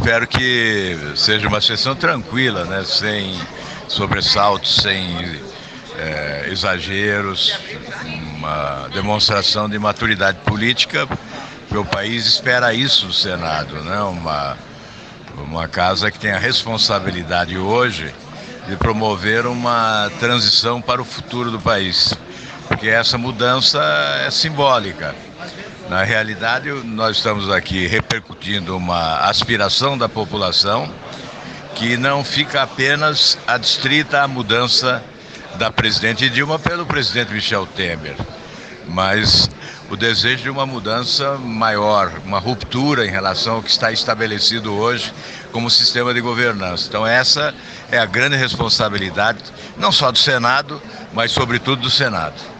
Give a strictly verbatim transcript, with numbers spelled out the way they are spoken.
espero que seja uma sessão tranquila, né? Sem sobressaltos, sem é, exageros, uma demonstração de maturidade política, porque o país espera isso do Senado, né? Uma, uma casa que tem a responsabilidade hoje de promover uma transição para o futuro do país, porque essa mudança é simbólica. Na realidade, nós estamos aqui repercutindo uma aspiração da população que não fica apenas adstrita à mudança da presidente Dilma pelo presidente Michel Temer, mas o desejo de uma mudança maior, uma ruptura em relação ao que está estabelecido hoje como sistema de governança. Então essa é a grande responsabilidade, não só do Senado, mas sobretudo do Senado.